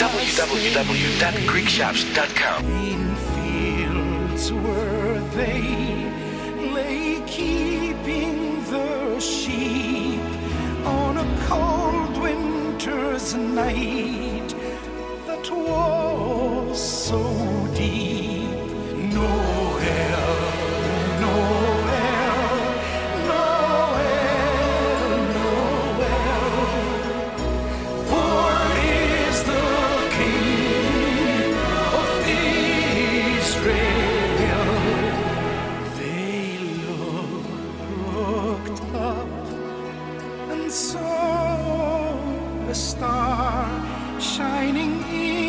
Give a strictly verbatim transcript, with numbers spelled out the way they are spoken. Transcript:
w w w dot greek shops dot com. Green fields were they, lay keeping the sheep on a cold winter's night that was so deep. Noel, Noel, Noel, Noel. Born is the King of Israel. They looked up and saw a star shining in